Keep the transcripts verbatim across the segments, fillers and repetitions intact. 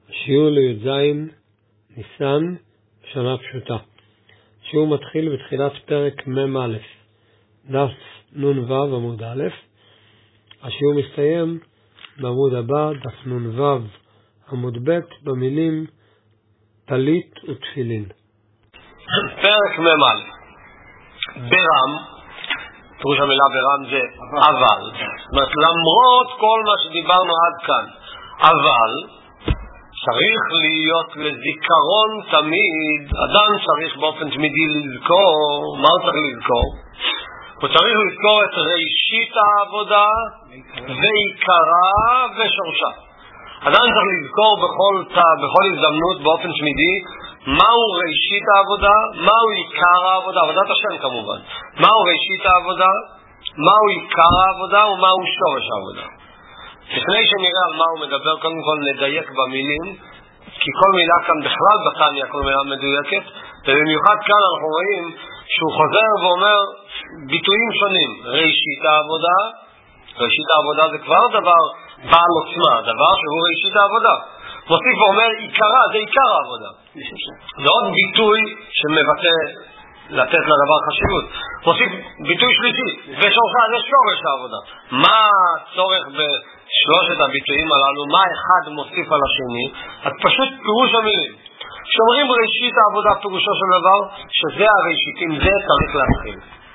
שיעור לי"ז ניסן, שנה פשוטה. שיעור מתחיל בתחילת פרק מ"א, דף נ"ו עמוד א'. השיעור מסתיים בעמוד הבא, דף נ"ו עמוד ב', במילים טלית ותפילין. פרק מ"א. ברם, פירוש המילה ברם זה אבל. זאת אומרת, למרות כל מה שדיברנו עד כאן, אבל צריך להיות לזיכרון תמיד. אדם צריך באופן תמידי לזכור. מה הוא צריך לזכור? הוא צריך לזכור את ראשית העבודה ועיקרה ושורשה. אדם צריך לזכור בכל, בכל הזדמנות באופן תמידי מהו ראשית העבודה, מהו עיקר העבודה, עבודת השם כמובן. מהו ראשית העבודה, מהו עיקר העבודה ומהו שורש העבודה. לפני שנראה על מה הוא מדבר, קודם כל נדייק במילים, כי כל מילה כאן בכלל בתניא, כל מילה מדויקת, ובמיוחד כאן אנחנו רואים שהוא חוזר ואומר ביטויים שונים. ראשית העבודה, ראשית העבודה זה כבר דבר בעל עוצמה, דבר שהוא ראשית העבודה. מוסיף ואומר עיקרה, זה עיקר העבודה. זה עוד ביטוי שמבטא לתת לדבר חשיבות. מוסיף ביטוי שלישי, ושורשה זה שורש העבודה. מה הצורך בשלושת הביטויים הללו? מה אחד מוסיף על השני? אז פשוט פירוש המילים. שאומרים ראשית העבודה, פירושו של דבר שזה הראשית, עם זה צריך להתחיל.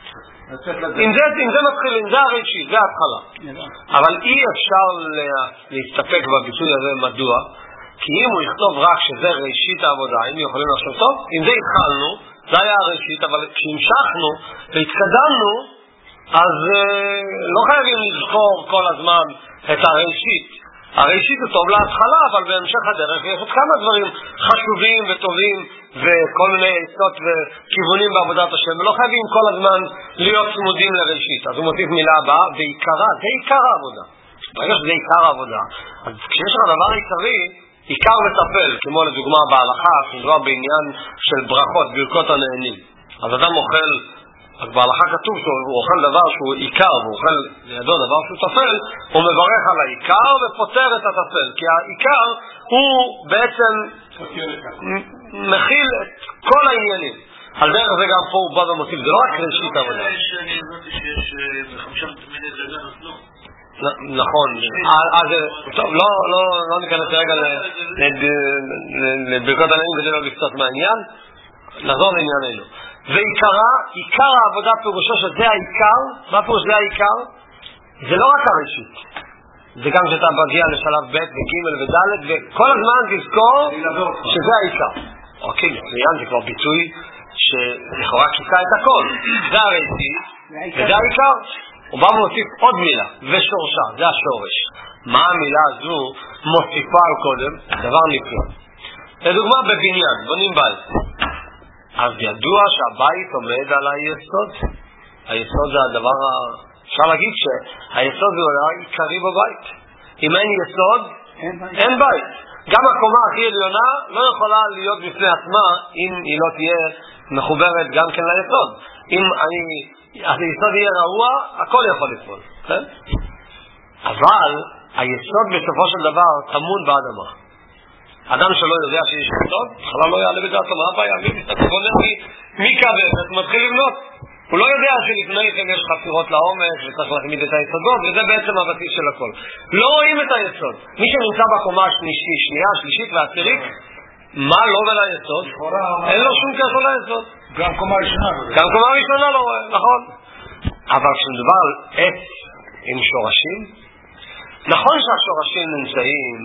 אם זה, אם זה מתחיל, אם זה הראשית, זה ההתחלה. אבל אי אפשר להסתפק בביטוי הזה. מדוע? כי אם הוא יכתוב רק שזה ראשית העבודה, אם יכולים לחשוב טוב, אם זה התחלנו, זה היה הראשית, אבל כשהמשכנו והתקדמנו, אז אה, לא חייבים לזכור כל הזמן את הראשית. הראשית הוא טוב להתחלה, אבל בהמשך הדרך יש עוד כמה דברים חשובים וטובים וכל מיני עצות וכיוונים בעבודת השם, ולא חייבים כל הזמן להיות צמודים לראשית. אז הוא מוסיף מילה הבאה, ועיקרה, זה עיקר העבודה. ברגע שזה עיקר העבודה, אז כשיש לך דבר עיקרי, עיקר מטפל, כמו לדוגמה בהלכה, מדובר בעניין של ברכות, ברכות הנהנים. אז אדם אוכל, אז בהלכה כתוב שהוא אוכל דבר שהוא עיקר, והוא אוכל לידו דבר שהוא טפל, הוא מברך על העיקר ופותר את הטפל, כי העיקר הוא בעצם מכיל את כל העניינים. על דרך זה גם פה הוא בא ומוסיף, זה לא רק ראשית העבודה. אני הבנתי שיש בחמישה תמידי דרגה נתנו. נכון, אז טוב, לא ניכנס רגע לברכות הנהנים כדי לא לקצת מהעניין, נחזור לענייננו. ועיקרה, עיקר העבודה פירושו שזה העיקר. מה פירוש זה העיקר? זה לא רק הראשית, זה גם שאתה מגיע לשלב ב' וג' וד' וכל הזמן תזכור שזה העיקר. אוקיי, מצוין, זה כבר ביטוי שלכאורה כיסה את הכל. זה הראשית וזה העיקר. הוא בא ומוסיף עוד מילה, ושורשה, זה השורש. מה המילה הזו מוסיפה על קודם? דבר נפלא. לדוגמה בבניין, בונים בית. אז ידוע שהבית עומד על היסוד. היסוד זה הדבר, אפשר להגיד שהיסוד זה העיקרי בבית. אם אין יסוד, אין בית. גם הקומה הכי עליונה לא יכולה להיות בפני עצמה אם היא לא תהיה מחוברת גם כן ליסוד. אם אני... אז היסוד יהיה רעוע, הכל יכול לפעול. כן? אבל היסוד בסופו של דבר טמון באדמה. אדם שלא יודע שיש יסוד, בכלל לא יעלה בדעתו. מה הבעיה? הוא בונה מקווה, הוא מתחיל לבנות. הוא לא יודע שלפני כן יש חפירות לעומק וצריך להעמיד את היסודות, וזה בעצם הבסיס של הכל. לא רואים את היסוד. מי שנמצא בקומה השלישית, שנייה, שלישית ועשירית, מה לא וליסוד? אין לו שום קשר ליסוד. גם קומה ראשונה. גם קומה ראשונה לא רואה, נכון. אבל כשמדובר על עץ עם שורשים, נכון שהשורשים נמצאים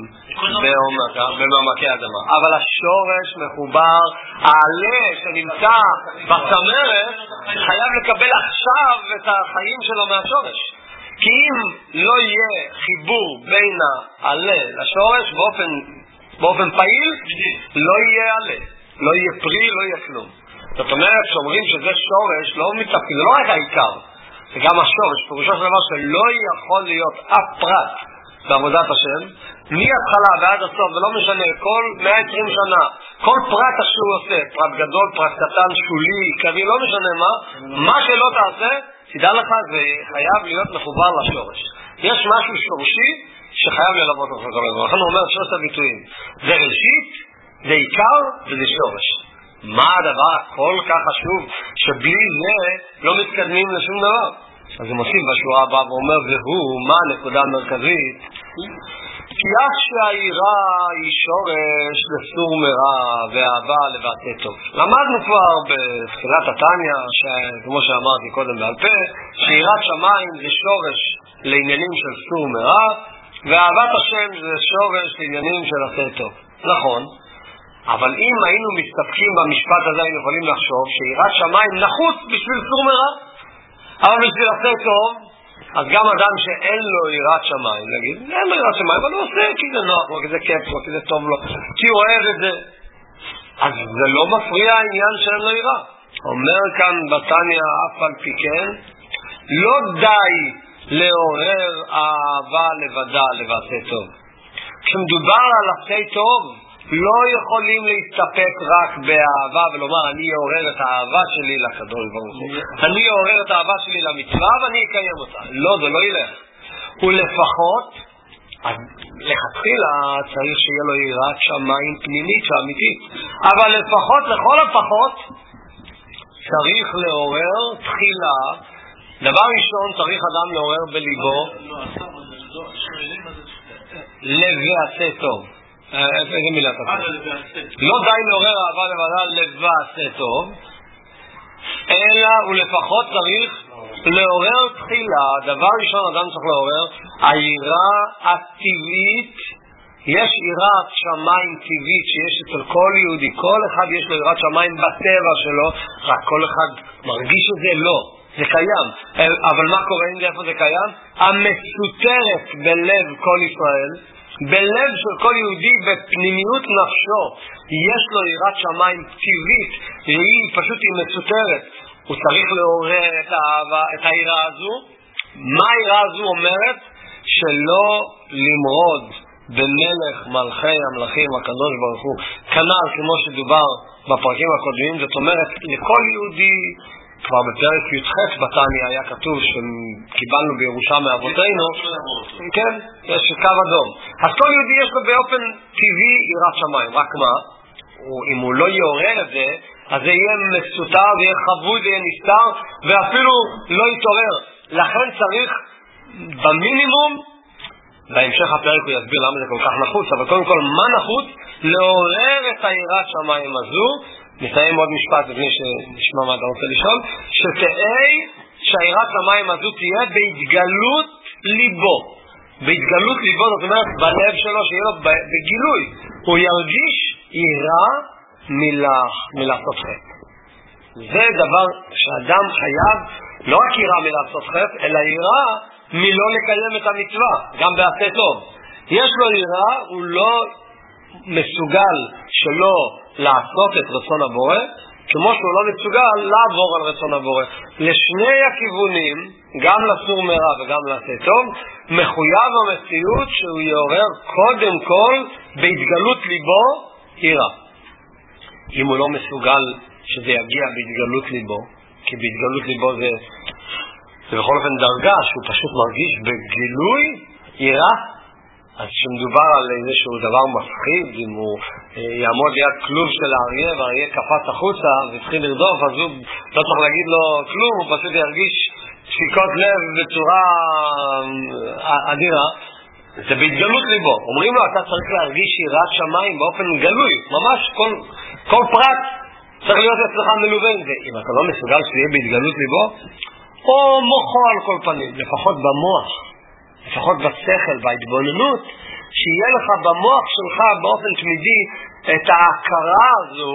במעמקי האדמה, אבל השורש מחובר, העלה שנמצא בצמרת חייב לקבל עכשיו את החיים שלו מהשורש. כי אם לא יהיה חיבור בין העלה לשורש באופן באופן פעיל, לא יהיה עלה, לא יהיה פרי, לא יהיה כלום. זאת אומרת, שאומרים שזה שורש, לא מתפקיד, זה לא רק העיקר, זה גם השורש, פירושו של דבר שלא יכול להיות אף פרט בעבודת השם, מההתחלה ועד הסוף, ולא משנה, כל מאה ועשרים שנה, כל פרט שהוא עושה, פרט גדול, פרט קטן, שולי, עיקרי, לא משנה מה, מה שלא תעשה, תדע לך, זה חייב להיות מחובר לשורש. יש משהו שורשי, שחייב ללוות אותך כל הזמן. לכן הוא אומר שלושת הביטויים. זה ראשית, זה עיקר וזה שורש. מה הדבר הכל כך חשוב שבלי זה לא מתקדמים לשום דבר? אז הוא מוסיף בשורה הבאה ואומר, והוא, מה הנקודה המרכזית? כי אף שהעירה היא שורש לסור מרע ואהבה לבעשה טוב. למדנו כבר בתחילת התניא, כמו שאמרתי קודם בעל פה, שעירת שמיים זה שורש לעניינים של סור מרע, ואהבת השם זה שורש לעניינים של עשה טוב. נכון, אבל אם היינו מסתפקים במשפט הזה, היינו יכולים לחשוב שעירת שמיים נחוץ בשביל סור מרע, אבל בשביל עשה טוב, אז גם אדם שאין לו יראת שמיים, נגיד, אין לו יראת שמיים, אבל הוא עושה כי זה נוח לו, כי זה כיף לו, כי זה טוב לו, כי הוא אוהב את זה. אז זה לא מפריע העניין שאין לו יראה. אומר כאן בתניא אף על פי כן, לא די לעורר אהבה לבדה לבעשה טוב. כשמדובר על עשה טוב, לא יכולים להסתפק רק באהבה ולומר אני אעורר את האהבה שלי לקדוש ברוך הוא, אני אעורר את האהבה שלי למצווה ואני אקיים אותה. לא, זה לא ילך. ולפחות, אז לכתחילה צריך שיהיה לו יראת שמיים פנימית ואמיתית, אבל לפחות, לכל הפחות, צריך לעורר תחילה. דבר ראשון צריך אדם לעורר בליבו לבעשה טוב. איזה מילה תפס? לא די לעורר אהבה לבדה לבעשה טוב, אלא ולפחות צריך לעורר תחילה. דבר ראשון אדם צריך לעורר היראה הטבעית. יש יראת שמיים טבעית שיש אצל כל יהודי, כל אחד יש לו יראת שמיים בטבע שלו, רק כל אחד מרגיש את זה? לא, זה קיים. אבל מה קורה עם זה? איפה זה קיים? המסותרת בלב כל ישראל, בלב של כל יהודי, בפנימיות נפשו, יש לו יראת שמיים טבעית, היא פשוט היא מסותרת. הוא צריך לעורר את האהבה, את היראה הזו. מה היראה הזו אומרת? שלא למרוד במלך מלכי המלכים הקדוש ברוך הוא, כנ"ל כמו שדובר בפרקים הקודמים. זאת אומרת, לכל יהודי, כבר בפרק י"ח בתניא היה כתוב שקיבלנו בירושה מאבותינו, כן, יש קו אדום. אז כל יהודי יש לו באופן טבעי יראת שמיים, רק מה? אם הוא לא יעורר את זה, אז זה יהיה מסותר, זה יהיה חבוי, זה יהיה נסתר, ואפילו לא יתעורר. לכן צריך במינימום, בהמשך הפרק הוא יסביר למה זה כל כך נחוץ, אבל קודם כל מה נחוץ? לעורר את היראת שמיים הזו. נסיים עוד משפט לפני שנשמע מה אתה רוצה לשאול, שתהי שהיראת שמיים הזו תהיה בהתגלות ליבו. בהתגלות ליבו, זאת אומרת בלב שלו, שיהיה לו בגילוי, הוא ירגיש יראה מלעשות חטא. זה דבר שאדם חייב, לא רק יראה מלעשות חטא, אלא יראה מלא לקיים את המצווה, גם בעשה טוב. יש לו יראה, הוא לא מסוגל שלא לעשות את רצון הבורא, כמו שהוא לא מסוגל לעבור על רצון הבורא. לשני הכיוונים, גם לסור מרע וגם לעשה טוב, מחויב המציאות שהוא יעורר קודם כל בהתגלות ליבו יראה. אם הוא לא מסוגל שזה יגיע בהתגלות ליבו, כי בהתגלות ליבו זה, זה בכל אופן דרגה שהוא פשוט מרגיש בגילוי יראה. אז כשמדובר על איזשהו דבר מפחיד, אם הוא אה, יעמוד ליד כלוב של האריה והאריה קפץ החוצה והתחיל לרדוף, אז הוא לא צריך להגיד לו כלום, הוא פשוט ירגיש דפיקות לב בצורה אה, אדירה. זה בהתגלות ליבו. אומרים לו, אתה צריך להרגיש יראת שמיים באופן גלוי, ממש כל, כל פרט צריך להיות אצלך מלווה עם זה. אם אתה לא מסוגל שיהיה בהתגלות ליבו, או מוחו על כל פנים, לפחות במוח, לפחות בשכל, בהתבוננות, שיהיה לך במוח שלך באופן תמידי את ההכרה הזו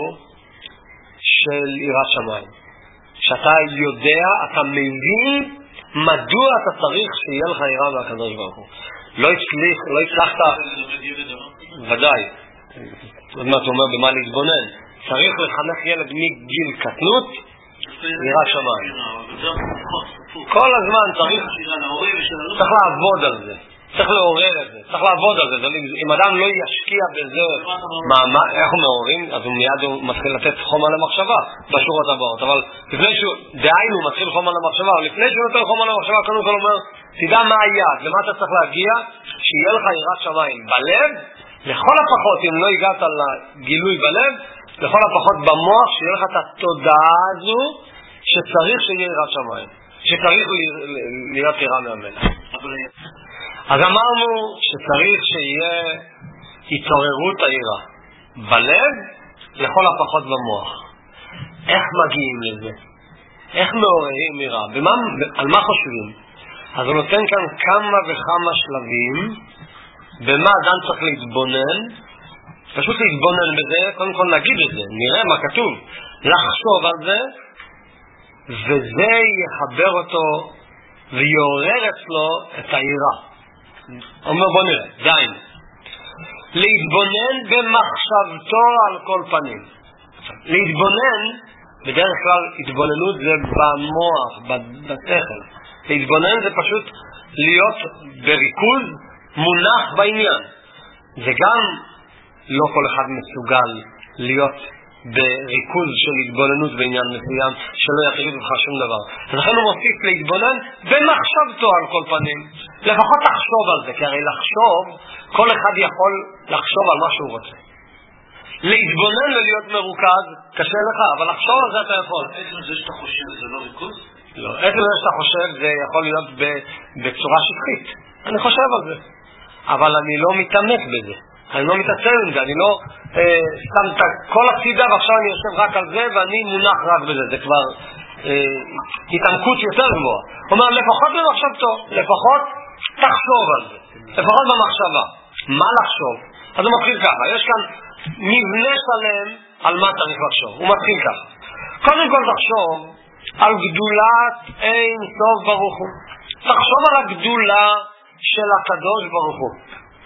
של יראת שמיים. שאתה יודע, אתה מבין מדוע אתה צריך שיהיה לך יראה מהקדוש ברוך הוא. לא הצליח, לא הצלחת, ודאי, עוד מעט אומר במה להתבונן, צריך לחנך ילד מגיל קטנות יראת שמיים. כל הזמן צריך צריך לעבוד על זה, צריך לעורר את זה, צריך לעבוד על זה. אם אדם לא ישקיע בזה, איך הוא מעוררים? אז הוא מיד מתחיל לתת חומה למחשבה בשורות הבאות. אבל לפני שהוא, דהיינו, מתחיל חומה למחשבה, אבל לפני שהוא נותן חומה למחשבה, קודם כל אומר, תדע מה היעד, למה אתה צריך להגיע, שיהיה לך יראת שמיים בלב, לכל הפחות, אם לא הגעת לגילוי בלב, לכל הפחות במוח, שיהיה לך את התודעה הזו, שצריך שיהיה יראת שמיים, שצריך להיות יראה מהמלך. אז אמרנו שצריך שיהיה התעוררות היראה בלב, לכל הפחות במוח. איך מגיעים לזה? איך מעוררים יראה? במה, על מה חושבים? אז הוא נותן כאן כמה וכמה שלבים, במה אדם צריך להתבונן, פשוט להתבונן בזה, קודם כל נגיד את זה, נראה מה כתוב, לחשוב על זה, וזה יחבר אותו ויעורר אצלו את היראה. אומר בוא נראה, זין. להתבונן במחשבתו על כל פנים. להתבונן, בדרך כלל התבוננות זה במוח, בשכל. להתבונן זה פשוט להיות בריכוז מונח בעניין. זה גם לא כל אחד מסוגל להיות בריכוז של התבוננות בעניין מסוים שלא יחליט לך שום דבר. לכן הוא מוסיף להתבונן במחשבתו על כל פנים. לפחות לחשוב על זה, כי הרי לחשוב, כל אחד יכול לחשוב על מה שהוא רוצה. להתבונן ולהיות מרוכז קשה לך, אבל לחשוב על זה אתה יכול. עצם זה שאתה חושב זה לא ריכוז? לא, עצם זה שאתה חושב זה יכול להיות בצורה שטחית. אני חושב על זה, אבל אני לא מתעמק בזה, אני לא מתעצם עם זה, אני לא אה, שם את כל הצידה ועכשיו אני יושב רק על זה ואני מונח רק בזה. זה כבר אה, התעמקות יותר גבוהה. הוא אומר לפחות במחשבתו, לפחות תחשוב על זה, לפחות במחשבה. מה לחשוב? אז הוא מתחיל ככה, יש כאן מבנה שלם על מה צריך לחשוב. הוא מתחיל ככה, קודם כל תחשוב על גדולת אין סוף ברוך הוא. תחשוב על הגדולה של הקדוש ברוך הוא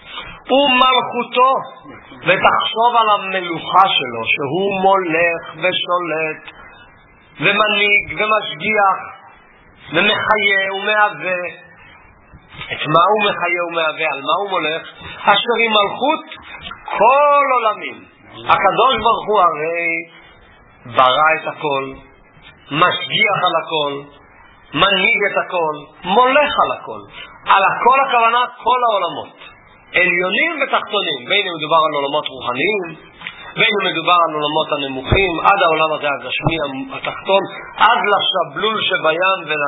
ומלכותו, ותחשוב על המלוכה שלו שהוא מולך ושולט ומנהיג ומשגיח ומחיה ומהווה. את מה הוא מחיה ומהווה? על מה הוא מולך? אשר היא מלכות כל עולמים. הקדוש ברוך הוא הרי ברא את הכל, משגיח על הכל, מנהיג את הכל, מולך על הכל. על הכל הכוונה כל העולמות, עליונים ותחתונים, בין אם מדובר על עולמות רוחניים, בין אם מדובר על עולמות הנמוכים, עד העולם הזה הגשמי התחתון, עד לשבלול שבים ול,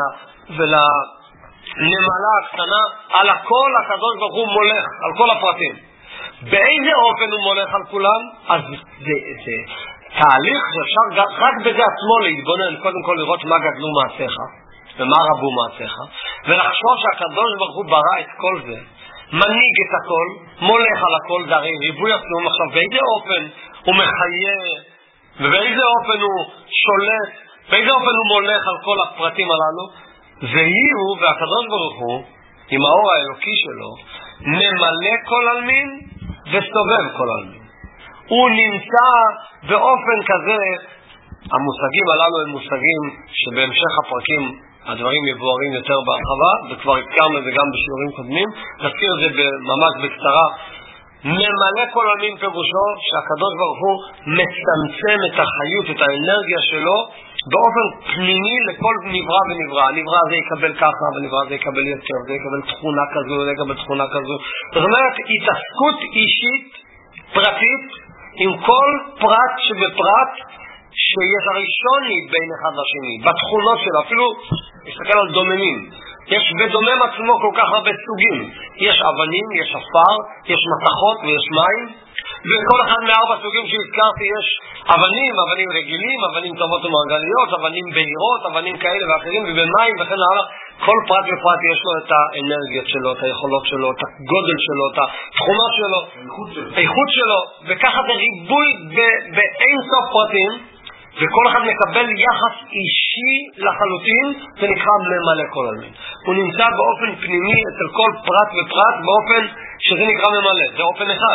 ולנמלה הקטנה. על הכל הקדוש ברוך הוא מולך, על כל הפרטים. באיזה אופן הוא מולך על כולם? אז זה, זה תהליך שאפשר רק בזה עצמו להתבונן, קודם כל לראות מה גדלו מעשיך ומה רבו מעשיך, ולחשוב שהקדוש ברוך הוא ברא את כל זה, מנהיג את הכל, מולך על הכל. זה הרי ריבוי עצום. עכשיו באיזה אופן הוא מחיה, ובאיזה אופן הוא שולט, באיזה אופן הוא מולך על כל הפרטים הללו. והיא הוא, והקדוש ברוך הוא עם האור האלוקי שלו ממלא כל עלמין וסובב כל עלמין. הוא נמצא באופן כזה. המושגים הללו הם מושגים שבהמשך הפרקים הדברים מבוארים יותר בהרחבה, וכבר הזכרנו את זה גם בשיעורים קודמים. נזכיר את זה ממש בקצרה. ממלא כל עלמין פירושו שהקדוש ברוך הוא מצמצם את החיות, את האנרגיה שלו באופן פנימי לכל נברא ונברא. הנברא הזה יקבל ככה, ונברא הזה יקבל יותר, זה יקבל תכונה כזו, זה יקבל תכונה כזו. זאת אומרת, התעסקות אישית פרטית עם כל פרט שבפרט, שיש הראשוני בין אחד לשני בתכונות שלו. אפילו מסתכל על דוממים, יש בדומם עצמו כל כך הרבה סוגים. יש אבנים, יש אפר, יש מתכות ויש מים, וכל אחד מארבע סוגים שהזכרתי יש אבנים, אבנים רגילים, אבנים טובות ומרגליות, אבנים בהירות, אבנים כאלה ואחרים, ובמים וכן הלאה. כל פרט ופרט יש לו את האנרגיות שלו, את היכולות שלו, את הגודל שלו, את התכונות שלו, האיכות שלו, וככה זה ריבוי באין סוף פרטים, וכל אחד מקבל יחס אישי לחלוטין. זה נקרא ממלא כל עלמין. הוא נמצא באופן פנימי אצל כל פרט ופרט באופן שזה נקרא ממלא. זה אופן אחד.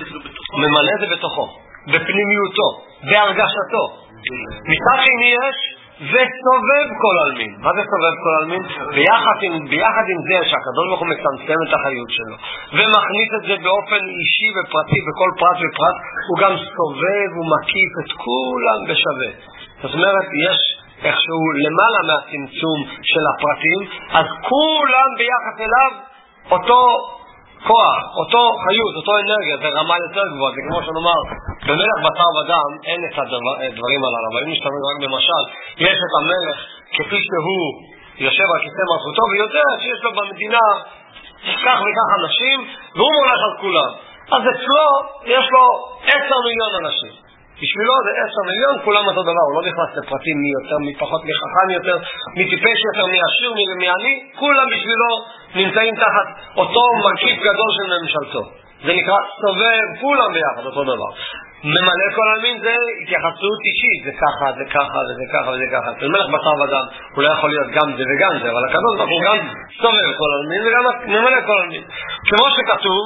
ממלא זה בתוכו, בפנימיותו, בהרגשתו. מצד שני יש וסובב כל עלמין. מה זה סובב כל עלמין? ביחד עם, ביחד עם זה שהקדוש ברוך הוא מצמצם את החיות שלו ומכניס את זה באופן אישי ופרטי בכל פרט ופרט, הוא גם סובב ומקיף את כולם בשווה. זאת אומרת, יש איכשהו למעלה מהצמצום של הפרטים, אז כולם ביחד אליו אותו כוח, אותו חיות, אותו אנרגיה, זה רמה יותר גבוהה, זה כמו שנאמר, במלך בשר ודם אין את הדברים הללו, אבל אם נשתמש רק במשל, יש את המלך כפי שהוא יושב על כיסא מלכותו, ויודע שיש לו במדינה כך וכך אנשים, והוא מולך על כולם. אז אצלו יש לו עשר מיליון אנשים. בשבילו זה עשר מיליון, כולם אותו דבר, הוא לא נכנס לפרטים מי יותר, מי פחות, מי חכם יותר, מי טיפש יותר, מי עשיר, מי עני, כולם בשבילו נמצאים תחת אותו מרכיב גדול של ממשלתו. זה נקרא סובב, כולם ביחד, אותו דבר. ממלא כל העלמין זה התייחסות אישית, זה ככה, זה ככה, וזה ככה, וזה ככה. זה מלך בשר ודם, הוא לא יכול להיות גם זה וגם זה, אבל הקדוש ברוך הוא גם סובב כל העלמין וגם ממלא כל העלמין. כמו שכתוב,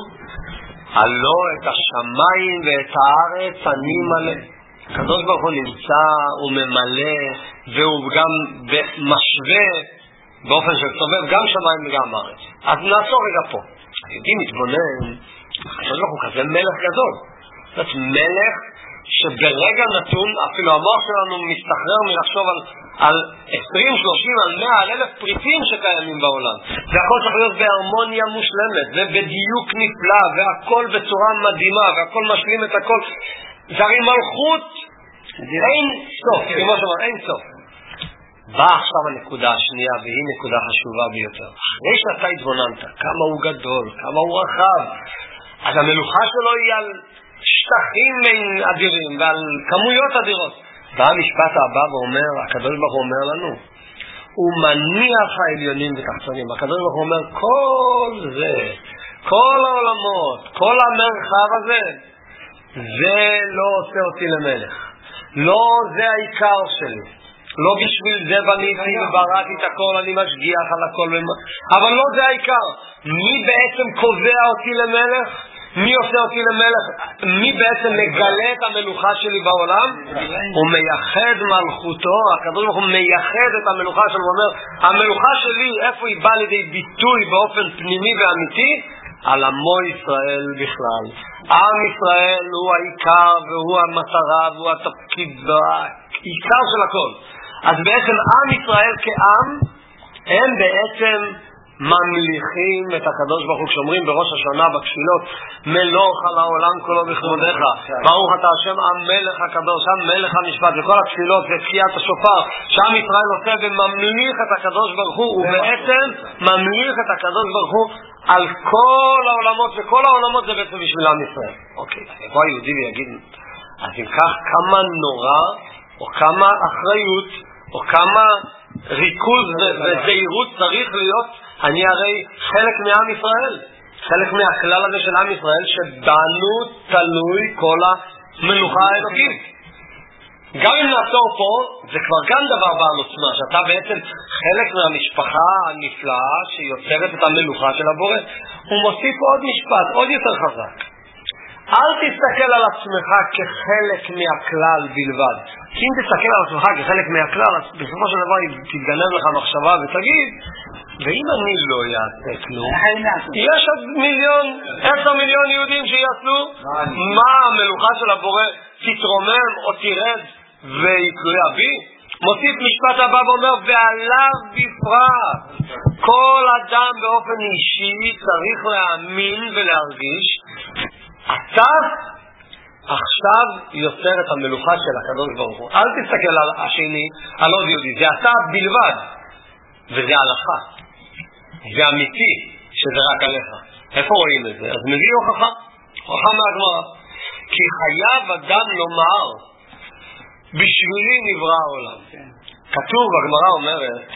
הלא את השמיים ואת הארץ אני מלא. הקדוש ברוך הוא נמצא, הוא ממלא, והוא גם משווה באופן של סובב גם שמיים וגם הארץ. אז נעצור רגע פה. היהודי מתבונן, הקדוש ברוך הוא כזה מלך גדול. זאת מלך שברגע נתון, אפילו המוח שלנו מסתחרר מלחשוב על, על עשרים, שלושים, על מאה, על אלף פריטים שקיימים בעולם. והכל צריך להיות בהרמוניה מושלמת, ובדיוק נפלא, והכל בצורה מדהימה, והכל משלים את הכל. זה הרי מלכות, אין סוף, כמו שאומר, אין סוף. באה עכשיו הנקודה השנייה, והיא נקודה חשובה ביותר. אחרי שאתה התבוננת, כמה הוא גדול, כמה הוא רחב, אז המלוכה שלו היא על שטחים אדירים ועל כמויות אדירות. בא המשפט הבא ואומר, הקדוש ברוך הוא אומר לנו, הוא מניח העליונים ותחתונים. הקדוש ברוך הוא אומר, כל זה, כל העולמות, כל המרחב הזה, זה לא עושה אותי למלך. לא זה העיקר שלי. לא בשביל זה בניתי ובראתי את הכל, אני משגיח על הכל. אבל לא זה העיקר. מי בעצם קובע אותי למלך? מי עושה אותי למלך? מי בעצם מגלה את המלוכה שלי בעולם? הוא מייחד מלכותו. הקדוש ברוך הוא מייחד את המלוכה שלו. הוא אומר, המלוכה שלי, איפה היא באה לידי ביטוי באופן פנימי ואמיתי? על עמו ישראל בכלל. עם ישראל הוא העיקר והוא המטרה והוא התפקיד העיקר של הכל. אז בעצם עם ישראל כעם הם בעצם ממליכים את הקדוש ברוך הוא. כשאומרים בראש השנה בתפילות, מלוך על העולם כולו בכבודך, ברוך אתה השם המלך הקדוש, המלך המשפט, וכל התפילות ותקיעת השופר שעם ישראל עושה וממליך את הקדוש ברוך הוא, הוא בעצם ממליך את הקדוש ברוך הוא על כל העולמות, וכל העולמות זה בעצם בשביל עם ישראל. אוקיי, יבוא היהודי ויגיד, אז אם כך כמה נורא או כמה אחריות או כמה ריכוז וזהירות צריך להיות. אני הרי חלק מעם ישראל, חלק מהכלל הזה של עם ישראל, שבנו תלוי כל המלוכה האלוקית. גם אם נעצור פה, זה כבר כאן דבר בעל עוצמה, שאתה בעצם חלק מהמשפחה הנפלאה שיוצרת את המלוכה של הבורא. הוא מוסיף עוד משפט, עוד יותר חזק. אל תסתכל על עצמך כחלק מהכלל בלבד. כי אם תסתכל על עצמך כחלק מהכלל, אז בסופו של דבר תתגנב לך מחשבה ותגיד, ואם אני לא יעשה כלום, יש עוד מיליון, עשר מיליון יהודים שיעשו, מה המלוכה של הבורא תתרומם או תירד ויקלויה בי? מוסיף משפט הבא ואומר, ועליו בפרט, כל אדם באופן אישי צריך להאמין ולהרגיש, אתה עכשיו יוצר את המלוכה של הקדוש ברוך הוא. אל תסתכל על השני, על עוד יהודי, זה אתה בלבד, וזה הלכה, זה אמיתי שזה רק עליך. איפה רואים את זה? אז מביא הוכחה, הוכחה מהגמרא, כי חייב אדם לומר בשבילי נברא העולם. כתוב, הגמרא אומרת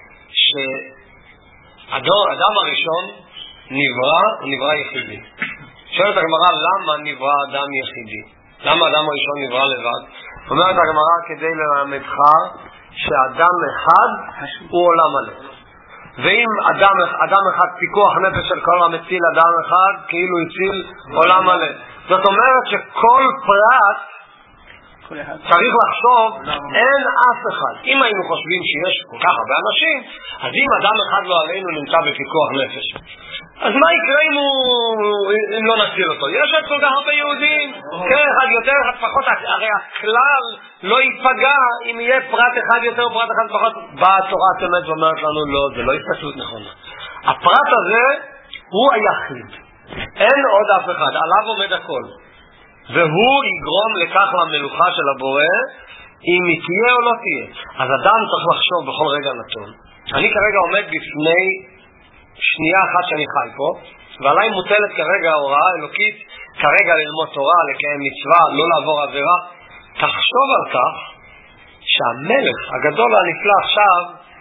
שהאדם הראשון נברא, הוא נברא יחידי. שואלת הגמרא, למה נברא אדם יחידי? למה אדם הראשון נברא לבד? אומרת הגמרא, כדי ללמדך שאדם אחד הוא עולם מלא. ואם אדם, אדם אחד פיקוח נפש של כל המציל אדם אחד, כאילו הציל עולם מלא. זאת אומרת שכל פרט צריך לחשוב, אין אף אחד. אם היינו חושבים שיש כל כך הרבה אנשים, אז אם אדם אחד לא עלינו נמצא בפיקוח נפש, אז מה יקרה אם, הוא, אם לא נציל אותו? יש את כל כך הרבה יהודים, כן, אחד יותר, אחד פחות, הרי הכלל לא ייפגע אם יהיה פרט אחד יותר, פרט אחד פחות. באה תורת אמת ואומרת לנו, לא, זה לא הסתכלות נכונה. הפרט הזה הוא היחיד, אין עוד אף אחד, עליו עומד הכל. והוא יגרום לכך למלוכה של הבורא, אם היא תהיה או לא תהיה. אז אדם צריך לחשוב בכל רגע נתון. אני כרגע עומד בפני שנייה אחת שאני חי פה, ועליי מוטלת כרגע הוראה אלוקית, כרגע ללמוד תורה, לקיים מצווה, לא לעבור עבירה. תחשוב על כך שהמלך הגדול והנפלא עכשיו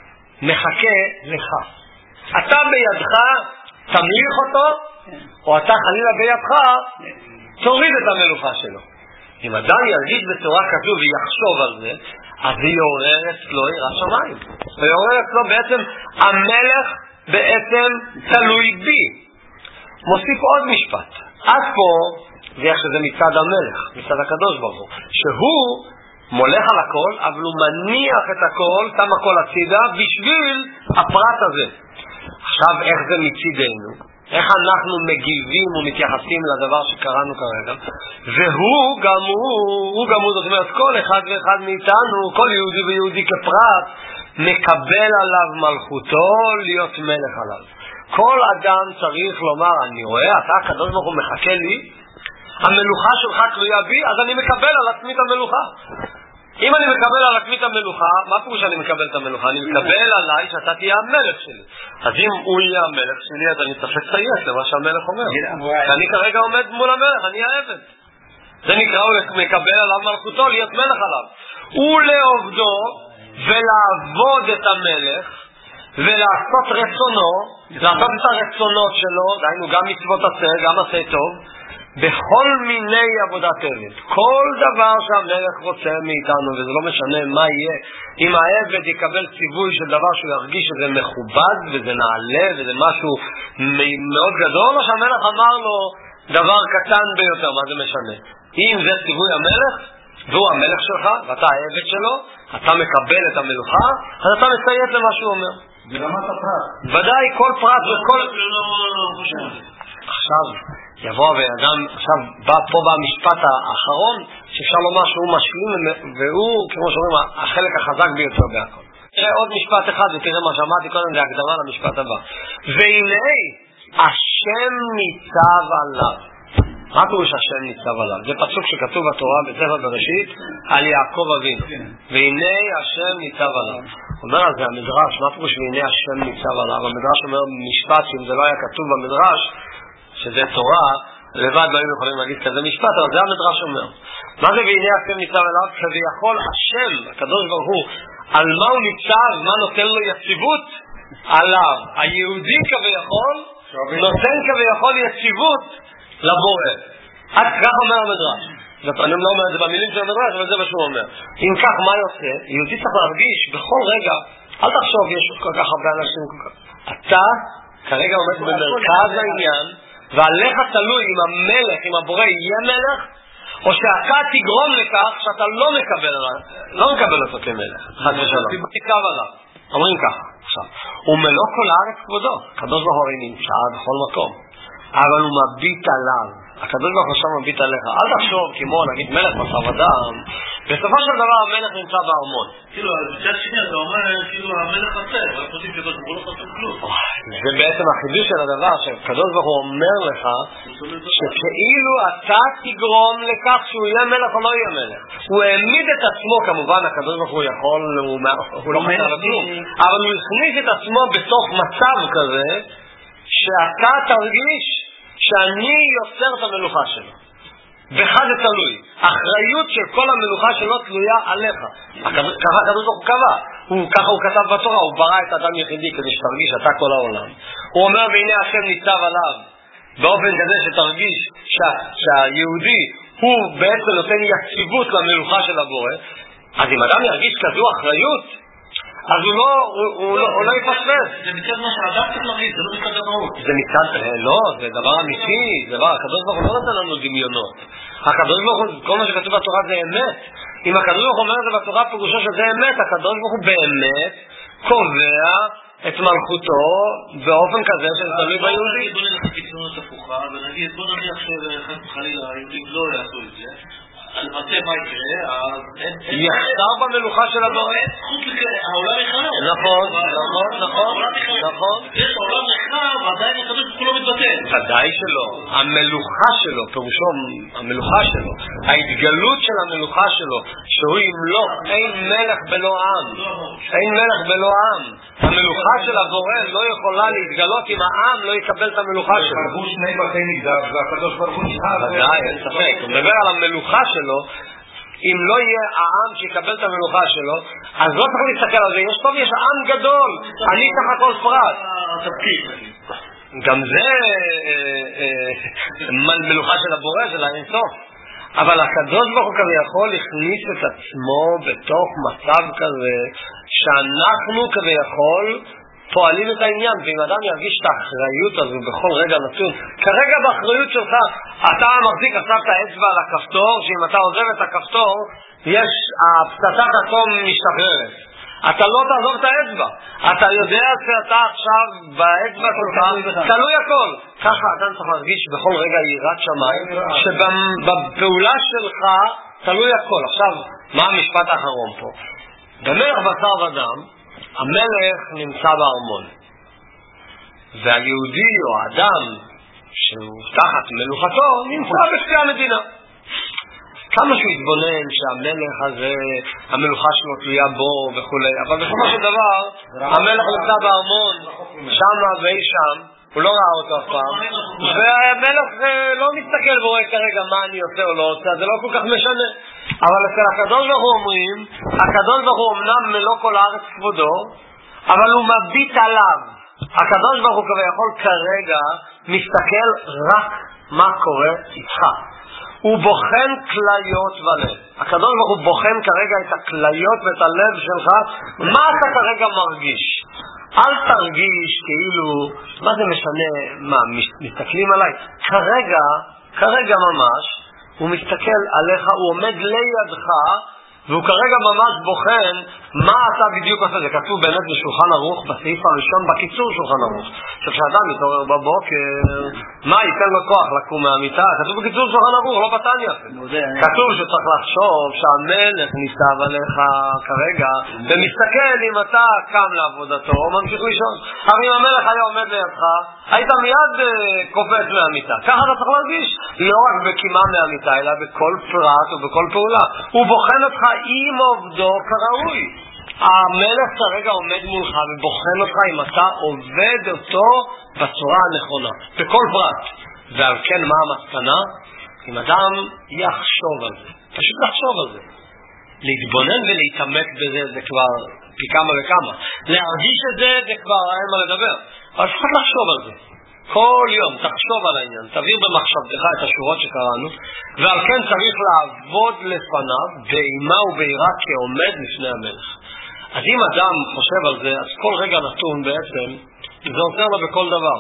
מחכה לך. אתה בידך תמליך אותו, או אתה חלילה בידך תוריד את המלוכה שלו. אם אדם ירגיש בצורה כזו ויחשוב על זה, אז היא יעורר אצלו יראת שמיים. ויעורר אצלו בעצם המלך בעצם תלוי בי. מוסיף עוד משפט. עד פה זה איך שזה מצד המלך, מצד הקדוש ברוך הוא, שהוא מולך על הכל, אבל הוא מניח את הכל, שם הכל הצידה בשביל הפרט הזה. עכשיו איך זה מצידנו? איך אנחנו מגיבים ומתייחסים לדבר שקראנו כרגע? והוא גם הוא, הוא גם הוא, זאת אומרת, כל אחד ואחד מאיתנו, כל יהודי ויהודי כפרט, מקבל עליו מלכותו להיות מלך עליו. כל אדם צריך לומר, אני רואה, אתה הקדוש ברוך הוא מחכה לי, המלוכה שלך תלויה בי, אז אני מקבל על עצמי את המלוכה. אם אני מקבל על עצמי את המלוכה, מה פירוש שאני מקבל את המלוכה? אני מקבל עליי שאתה תהיה המלך שלי. אז אם הוא יהיה המלך שלי, אז אני צריך לציית למה שהמלך אומר. אני כרגע עומד מול המלך, אני העבד. זה נקרא, הוא מקבל עליו מלכותו, להיות מלך עליו. הוא לעובדו ולעבוד את המלך, ולעשות רצונו, לעשות את הרצונות שלו, דהיינו גם מצוות עשה, גם עשה טוב, בכל מיני עבודת עבד. כל דבר שהמלך רוצה מאיתנו, וזה לא משנה מה יהיה, אם העבד יקבל ציווי של דבר שהוא ירגיש שזה מכובד וזה נעלה וזה משהו מאוד גדול, או שהמלך אמר לו דבר קטן ביותר, מה זה משנה? אם זה ציווי המלך, והוא המלך שלך, ואתה העבד שלו, אתה מקבל את המלוכה, אז אתה מציית למה שהוא אומר. ברמת הפרט. ודאי, כל פרט וכל... עכשיו, יבוא ואדם, עכשיו בא פה במשפט האחרון, שאפשר לומר שהוא משלים, והוא, כמו שאומרים, החלק החזק ביותר בהכל. תראה עוד משפט אחד, ותראה מה שאמרתי קודם, זה הקדמה למשפט הבא. והנה, השם ניצב עליו. מה פירוש השם ניצב עליו? זה פסוק שכתוב בתורה בספר בראשית על יעקב אבינו. והנה השם ניצב עליו. אומר על זה המדרש, מה פירוש והנה השם ניצב עליו? המדרש אומר משפט שאם זה לא היה כתוב במדרש, שזה תורה, לבד לא היינו יכולים להגיד כזה משפט, אבל זה המדרש אומר. מה זה והנה השם ניצב עליו? כביכול השם, הקדוש ברוך הוא, על מה הוא ניצב, מה נותן לו יציבות? עליו. היהודי כביכול נותן כביכול יציבות לבורא. עד כך אומר המדרש. אני לא אומר את זה במילים של המדרש, אבל זה מה שהוא אומר. אם כך, מה יוצא? יהודי צריך להרגיש בכל רגע, אל תחשוב, יש כל כך הרבה אנשים כל כך. אתה כרגע עומד במרכז העניין, ועליך תלוי אם המלך, אם הבורא יהיה מלך, או שאתה תגרום לכך שאתה לא מקבל עליו, לא מקבל אותו כמלך. חד ושלום. תקרב עליו. אומרים ככה, עכשיו. ומלוא כל הארץ כבודו. הקדוש ברוך הוא נמצא בכל מקום. אבל הוא מביט עליו. הקדוש ברוך הוא שם מביט עליך. אל תחשוב כמו נגיד מלך בשר ודם. בסופו של דבר המלך נמצא בארמון. כאילו, בצד שני אתה אומר כאילו המלך חסר, אבל חושבים שקדוש ברוך הוא לא חסר כלום. זה בעצם החידוש של הדבר, שקדוש ברוך הוא אומר לך שכאילו אתה תגרום לכך שהוא יהיה מלך או לא יהיה מלך. הוא העמיד את עצמו, כמובן הקדוש ברוך הוא יכול, הוא לא חסר לכלום, אבל הוא הכניס את עצמו בתוך מצב כזה שאתה תרגיש שאני יוצר את המלוכה שלו. בחד זה תלוי. האחריות של כל המלוכה שלו תלויה עליך. ככה הקדוש ברוך הוא קבע. ככה הוא כתב בתורה, הוא ברא את אדם יחידי כדי שתרגיש אתה כל העולם. הוא אומר והנה השם ניצב עליו באופן כזה שתרגיש שה, שהיהודי הוא בעצם נותן יציבות למלוכה של הבורא. אז אם אדם ירגיש כזו אחריות, אז הוא לא, הוא לא, הוא לא יפספס. זה מצד מה שהאדם צריך להרגיש, זה לא מצד המהות. זה מצד, לא, זה דבר אמיתי, זה דבר, הקדוש ברוך הוא לא נתן לנו דמיונות. הקדוש ברוך הוא, כל מה שכתוב בתורה זה אמת. אם הקדוש ברוך הוא אומר את זה בתורה, פירושו שזה אמת, הקדוש ברוך הוא באמת קובע את מלכותו באופן כזה שזה תלוי ביהודי. בוא נלך לקיצונות הפוכה, ונגיד, בוא נניח שחלילה היהודים לא יעשו את זה. למעשה מה יקרה, יחסר במלוכה של הבורא. העולם יחרב. נכון, נכון, נכון, נכון. יש העולם יחרב. ועדיין הקדוש ברוך הוא לא מתבטל. ודאי שלא. המלוכה שלו, פירושו המלוכה שלו, ההתגלות של המלוכה שלו, שהוא ימלוך, אין מלך בלא עם. אין מלך בלא עם. המלוכה של הבורא לא יכולה להתגלות אם העם לא יקבל את המלוכה שלו. חרבו שני בתי מקדש והקדוש ברוך הוא נשאר. ודאי, אין ספק. הוא מדבר על המלוכה שלו. אם לא יהיה העם שיקבל את המלוכה שלו, אז לא צריך להסתכל על זה. יש טוב, יש עם גדול. אני סך הכל פרט. גם זה מלוכה של הבורא, של האינסוף. אבל הקדוש ברוך הוא כביכול הכניס את עצמו בתוך מצב כזה, שאנחנו כביכול פועלים את העניין, ואם אדם ירגיש את האחריות הזו בכל רגע נתון, כרגע באחריות שלך, אתה מחזיק עכשיו את האצבע על הכפתור, שאם אתה עוזב את הכפתור, יש, הפצצת אטום משתחררת. אתה לא תעזוב את האצבע. אתה יודע שאתה עכשיו באצבע שלך, תלוי הכל. ככה אתה צריך להרגיש בכל רגע יראת שמיים, שבפעולה שלך תלוי הכל. עכשיו, מה המשפט האחרון פה? במלך בשר ודם, המלך נמצא בארמון, והיהודי או האדם שהוא תחת מלוכתו נמצא בשתי המדינה. כמה שהוא יתבונן שהמלך הזה, המלוכה שלו תלויה בו וכו', אבל בסופו של דבר המלך נמצא בארמון, שם ואי שם, הוא לא ראה אותו אף פעם, והמלך לא מסתכל ורואה כרגע מה אני עושה או לא עושה, זה לא כל כך משנה. אבל אצל הקדוש ברוך הוא אומרים, הקדוש ברוך הוא אמנם מלוא כל הארץ כבודו, אבל הוא מביט עליו. הקדוש ברוך הוא כביכול כרגע מסתכל רק מה קורה איתך. הוא בוחן כליות ולב. הקדוש ברוך הוא בוחן כרגע את הכליות ואת הלב שלך, מה אתה כרגע מרגיש. אל תרגיש כאילו, מה זה משנה, מה, מסתכלים עליי? כרגע, כרגע ממש, הוא מסתכל עליך, הוא עומד לידך, והוא כרגע ממש בוחן מה אתה בדיוק עושה. זה כתוב באמת בשולחן ערוך, בסעיף הראשון, בקיצור שולחן ערוך. כשאדם מתעורר בבוקר, מה ייתן לו כוח לקום מהמיטה? כתוב בקיצור שולחן ערוך, לא בתניא. כתוב שצריך לחשוב שהמלך ניצב עליך כרגע, ומסתכל אם אתה קם לעבודתו או ממשיך לישון. הרי אם המלך היה עומד לידך, היית מיד קופץ מהמיטה. ככה אתה צריך להרגיש, לא רק בקימה מהמיטה, אלא בכל פרט ובכל פעולה. הוא בוחן אותך עם עובדו כראוי. המלך כרגע עומד מולך ובוחן אותך אם אתה עובד אותו בצורה הנכונה, בכל פרט. ועל כן מה המסקנה? אם אדם יחשוב על זה, פשוט לחשוב על זה, להתבונן ולהתעמק בזה, זה כבר פי כמה וכמה. להרגיש את זה, זה כבר אין מה לדבר, אבל צריך לחשוב על זה. כל יום תחשוב על העניין, תביא במחשבתך את השורות שקראנו, ועל כן צריך לעבוד לפניו באימה וביראה כעומד לפני המלך. אז אם אדם חושב על זה, אז כל רגע נתון בעצם, זה עוזר לו בכל דבר.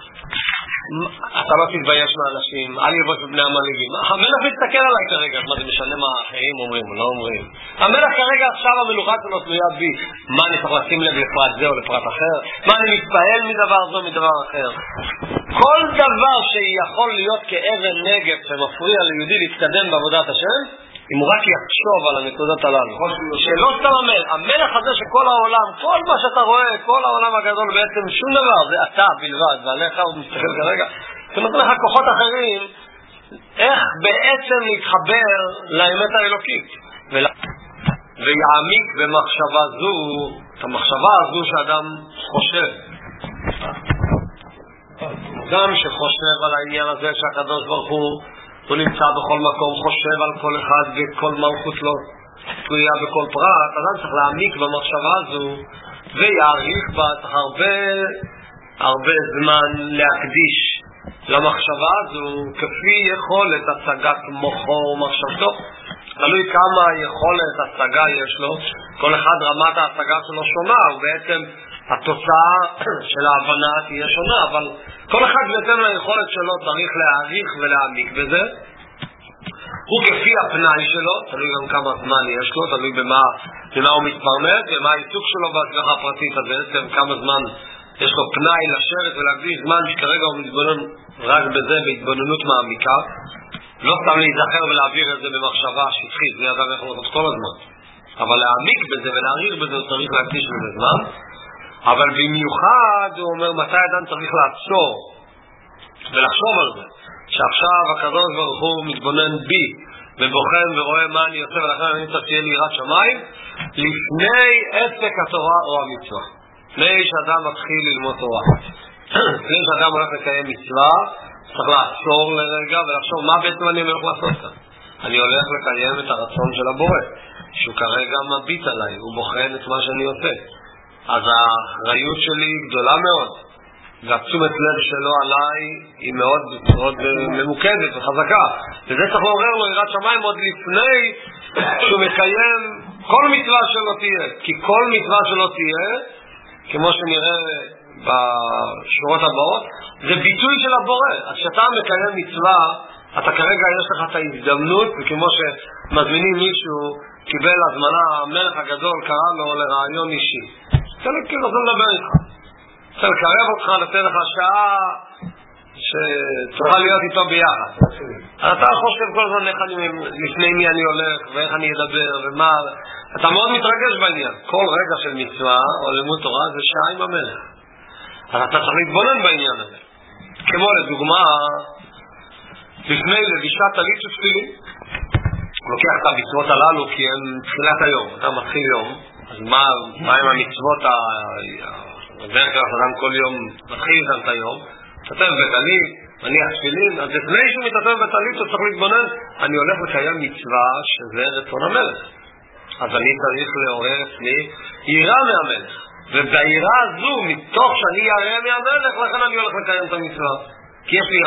אתה לא תתבייש מהאנשים, אל יבוש בבני המלאגים. המלך מסתכל עליי כרגע, מה זה משנה מה האחרים אומרים או לא אומרים. המלך כרגע עכשיו המלוכה שלו תלויה בי. מה אני צריך לשים לב לפרט זה או לפרט אחר? מה אני מתפעל מדבר זה או מדבר אחר? כל דבר שיכול להיות כאבן נגף שמפריע ליהודי להתקדם בעבודת השם, אם הוא רק יחשוב על הנקודות הללו, שלא סתם המלך, המלך הזה שכל העולם, כל מה שאתה רואה, כל העולם הגדול בעצם שום דבר, זה אתה בלבד, ועליך הוא מסתכל כרגע, זה נותן לך כוחות אחרים, איך בעצם להתחבר לאמת האלוקית, ויעמיק במחשבה זו, את המחשבה הזו שאדם חושב. אדם שחושב על העניין הזה שהקדוש ברוך הוא, הוא נמצא בכל מקום, חושב על כל אחד וכל מלכות לו, תלויה בכל פרט, אדם צריך להעמיק במחשבה הזו ויעריך בה הרבה, הרבה זמן להקדיש למחשבה הזו כפי יכולת הצגת מוחו ומחשבתו. תלוי כמה יכולת הצגה יש לו, כל אחד רמת ההצגה שלו שונה, ובעצם התוצאה של ההבנה תהיה שונה, אבל כל אחד בהתאם ליכולת שלו צריך להעריך ולהעמיק בזה. הוא כפי הפנאי שלו, תלוי גם כמה זמן יש לו, תלוי במה, במה הוא מתפרנס ומה העיסוק שלו בהצלחה הפרטית, אז בעצם כמה זמן יש לו פנאי לשבת ולהקדיש זמן שכרגע הוא מתבונן רק בזה בהתבוננות מעמיקה, לא סתם להיזכר ולהעביר את זה במחשבה שטחית, זה אדם יכול לעשות כל הזמן, אבל להעמיק בזה ולהעריך בזה הוא צריך להקדיש בזה זמן. אבל במיוחד הוא אומר מתי אדם צריך לעצור ולחשוב על זה, שעכשיו הקדוש ברוך הוא מתבונן בי ובוחן ורואה מה אני עושה, ולכן אני צריך שיהיה לי יראת שמיים לפני עסק התורה או המצווה, לפני שאדם מתחיל ללמוד תורה. לפני שאדם הולך לקיים מצווה צריך לעצור לרגע ולחשוב מה בעצם אני הולך לעשות כאן. אני הולך לקיים את הרצון של הבורא שהוא כרגע מביט עליי, הוא בוחן את מה שאני עושה, אז האחריות שלי גדולה מאוד, והתשומת לב שלו עליי היא מאוד, מאוד ממוקדת וחזקה, וזה צריך לעורר לו יראת שמיים עוד לפני שהוא מקיים כל מצווה שלו תהיה, כי כל מצווה שלו תהיה, כמו שנראה בשורות הבאות, זה ביטוי של הבורא. אז כשאתה מקיים מצווה, אתה כרגע יש לך את ההזדמנות, וכמו שמזמינים מישהו, קיבל הזמנה, המלך הגדול קרא לו לרעיון אישי, צריך כאילו זה לדבר איתך, צריך לקרב אותך, לתת לך שעה שצריכה להיות איתו ביחד. אתה חושב כל הזמן איך אני, לפני מי אני הולך ואיך אני אדבר ומה, אתה מאוד מתרגש בעניין. כל רגע של מצווה או לימוד תורה זה שעה עם המלך, אז אתה צריך להתבונן בעניין הזה. כמו לדוגמה לפני לבישת טלית ותפילין, לוקח את המצוות הללו כי הן תחילת היום, אתה מתחיל יום, אז מה, מה עם המצוות הדרך כלל אדם כל יום מתחיל איתן את היום, מתעטף בטלית, מניח תפילין, אז לפני שהוא מתעטף בטלית הוא צריך להתבונן, אני הולך לקיים מצווה שזה רצון המלך, אז אני צריך לעורר אצלי יראה מהמלך, ובעירה הזו מתוך שאני יראה מהמלך לכן אני הולך לקיים את המצווה, כי יש לי